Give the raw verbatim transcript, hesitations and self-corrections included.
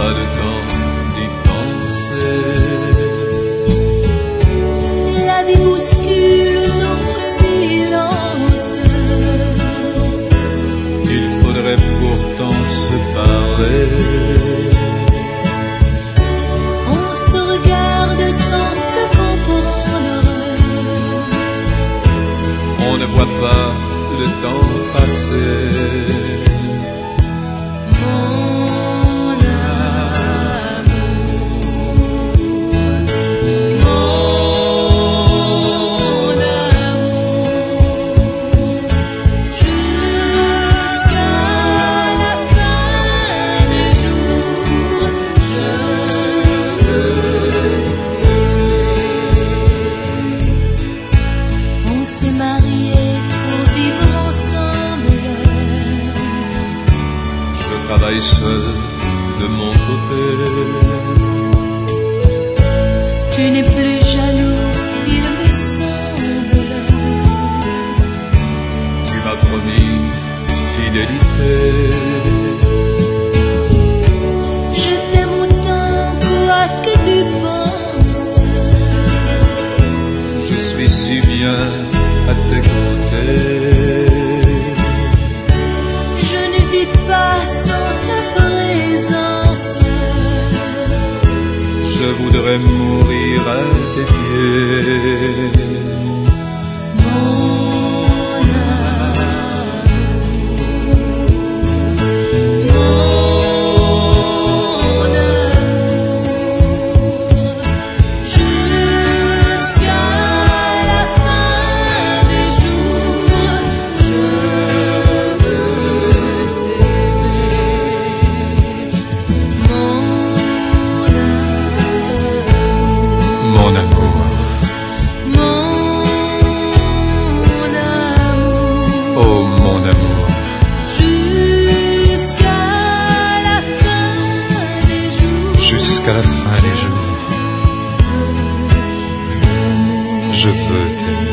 pas le temps d'y penser. La vie bouscule nos silences. Il faudrait pourtant se parler. On se regarde sans se comprendre. On ne voit pas le temps passer. Mon amour, mon amour, jusqu'à la fin des jours, je veux t'aimer. On s'est mariés pour vivre ensemble. Je travaille seul de mon côté. Tu n'es plus jaloux, il me semble. Tu m'as promis fidélité. Je t'aime autant, quoi que tu penses. Je suis si bien à tes côtés. Je ne vis pas sans ta présence. Je voudrais mourir à tes pieds. Mon amour, mon amour, jusqu'à la fin des jours, je veux t'aimer. Mon Mon amour, amour, mon amour, oh mon amour, jusqu'à la fin des jours, jusqu'à la fin des jours, je veux t'aimer.